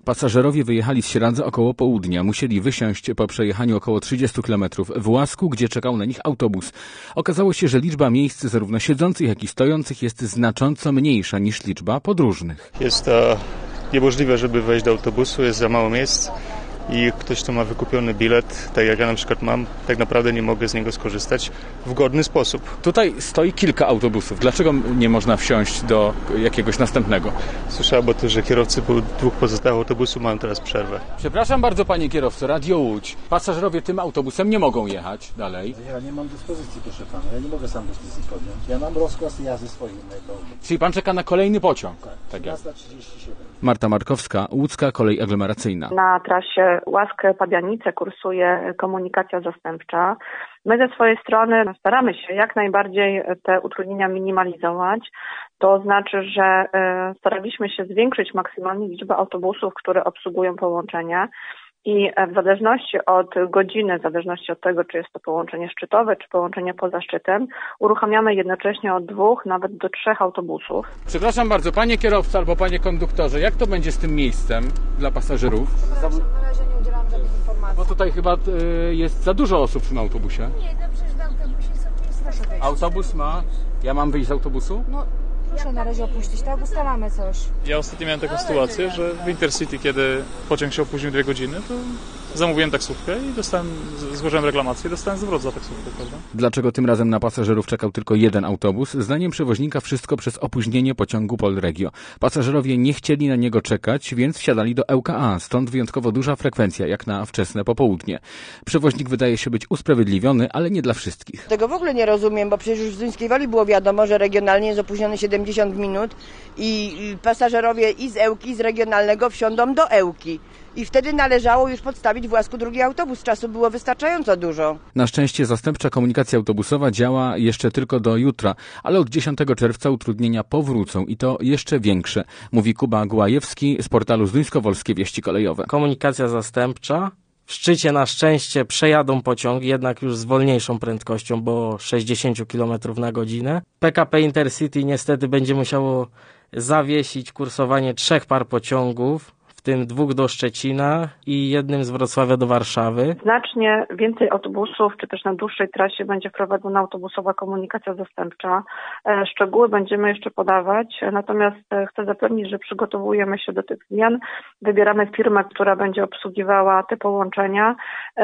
Pasażerowie wyjechali z Sieradza około południa. Musieli wysiąść po przejechaniu około 30 km w Łasku, gdzie czekał na nich autobus. Okazało się, że liczba miejsc zarówno siedzących, jak i stojących jest znacząco mniejsza niż liczba podróżnych. Jest niemożliwe, żeby wejść do autobusu, jest za mało miejsc i ktoś, kto ma wykupiony bilet, tak jak ja na przykład mam, tak naprawdę nie mogę z niego skorzystać w godny sposób. Tutaj stoi kilka autobusów. Dlaczego nie można wsiąść do jakiegoś następnego? Słyszałem o tym, że kierowcy dwóch pozostałych autobusów mają teraz przerwę. Przepraszam bardzo, panie kierowco, Radio Łódź. Pasażerowie tym autobusem nie mogą jechać dalej. Ja nie mam dyspozycji, proszę pana. Ja nie mogę sam dyspozycji podjąć. Ja mam rozkaz jazdy swoim. Czyli pan czeka na kolejny pociąg? Tak, 13:37. Marta Markowska, Łódzka Kolej Aglomeracyjna. Na trasie Łask-Pabianice kursuje komunikacja zastępcza. My ze swojej strony staramy się jak najbardziej te utrudnienia minimalizować. To znaczy, że staraliśmy się zwiększyć maksymalnie liczbę autobusów, które obsługują połączenie. I w zależności od godziny, w zależności od tego, czy jest to połączenie szczytowe, czy połączenie poza szczytem, uruchamiamy jednocześnie od 2 nawet do 3 autobusów. Przepraszam bardzo, panie kierowco albo panie konduktorze, jak to będzie z tym miejscem dla pasażerów? Przepraszam, na razie nie udzielam żadnych informacji. Bo tutaj chyba jest za dużo osób w tym autobusie. Nie, no przecież w autobusie są miejsca. Autobus ma... Ja mam wyjść z autobusu? No, proszę na razie opuścić, tak? Ustalamy coś. Ja ostatnio miałem taką sytuację, że w Intercity, kiedy pociąg się opóźnił 2 godziny, to zamówiłem taksówkę i złożyłem reklamację i dostałem zwrot za taksówkę, prawda? Dlaczego tym razem na pasażerów czekał tylko jeden autobus? Zdaniem przewoźnika wszystko przez opóźnienie pociągu Polregio. Pasażerowie nie chcieli na niego czekać, więc wsiadali do ŁKA, stąd wyjątkowo duża frekwencja, jak na wczesne popołudnie. Przewoźnik wydaje się być usprawiedliwiony, ale nie dla wszystkich. Tego w ogóle nie rozumiem, bo przecież już w Zduńskiej Woli było wiadomo, że regionalnie jest opóźniony 70 minut i pasażerowie i z Ełki, i z regionalnego wsiądą do Ełki. I wtedy należało już podstawić w Łasku drugi autobus. Czasu było wystarczająco dużo. Na szczęście zastępcza komunikacja autobusowa działa jeszcze tylko do jutra, ale od 10 czerwca utrudnienia powrócą i to jeszcze większe, mówi Kuba Głajewski z portalu Zduńskowolskie Wieści Kolejowe. Komunikacja zastępcza. W szczycie na szczęście przejadą pociągi, jednak już z wolniejszą prędkością, bo 60 km na godzinę. PKP Intercity niestety będzie musiało zawiesić kursowanie 3 par pociągów, w tym 2 do Szczecina i 1 z Wrocławia do Warszawy. Znacznie więcej autobusów, czy też na dłuższej trasie będzie wprowadzona autobusowa komunikacja zastępcza. Szczegóły będziemy jeszcze podawać, natomiast chcę zapewnić, że przygotowujemy się do tych zmian. Wybieramy firmę, która będzie obsługiwała te połączenia.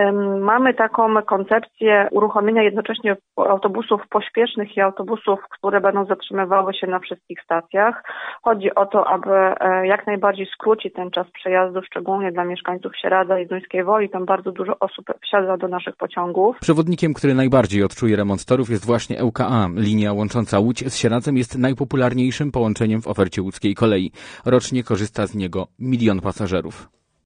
Mamy taką koncepcję uruchomienia jednocześnie autobusów pośpiesznych i autobusów, które będą zatrzymywały się na wszystkich stacjach. Chodzi o to, aby jak najbardziej skrócić ten czas przejazdu, szczególnie dla mieszkańców Sieradza i Zduńskiej Woli. Tam bardzo dużo osób wsiada do naszych pociągów. Przewodnikiem, który najbardziej odczuje remont torów, jest właśnie ŁKA. Linia łącząca Łódź z Sieradzem jest najpopularniejszym połączeniem w ofercie łódzkiej kolei. Rocznie korzysta z niego 1 000 000 pasażerów.